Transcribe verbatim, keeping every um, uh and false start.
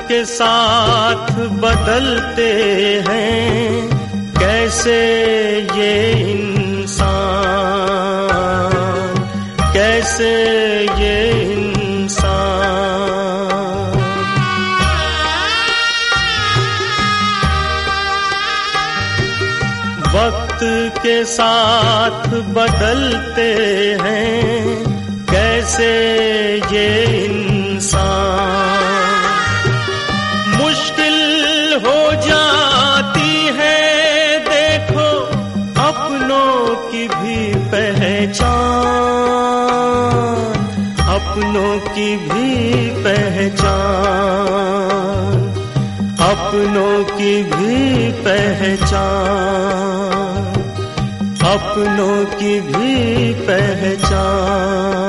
के साथ बदलते हैं कैसे ये इंसान, कैसे ये इंसान। वक्त के साथ बदलते हैं कैसे ये इंसान। मुश्किल हो जाती है देखो अपनों की भी पहचान, अपनों की भी पहचान, अपनों की भी पहचान, अपनों की भी पहचान।